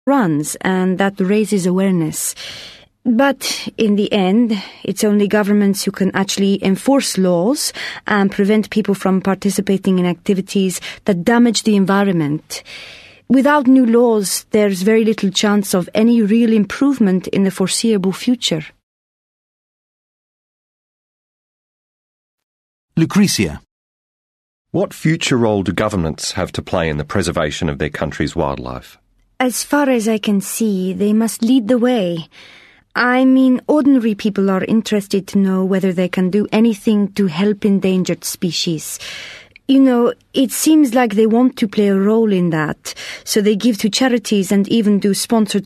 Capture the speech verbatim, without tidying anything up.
runs, and that raises awareness. But in the end, it's only governments who can actually enforce laws and prevent people from participating in activities that damage the environment. Without new laws, there's very little chance of any real improvement in the foreseeable future. Lucretia. What future role do governments have to play in the preservation of their country's wildlife? As far as I can see, they must lead the way. I mean, ordinary people are interested to know whether they can do anything to help endangered species. You know, it seems like they want to play a role in that, so they give to charities and even do sponsored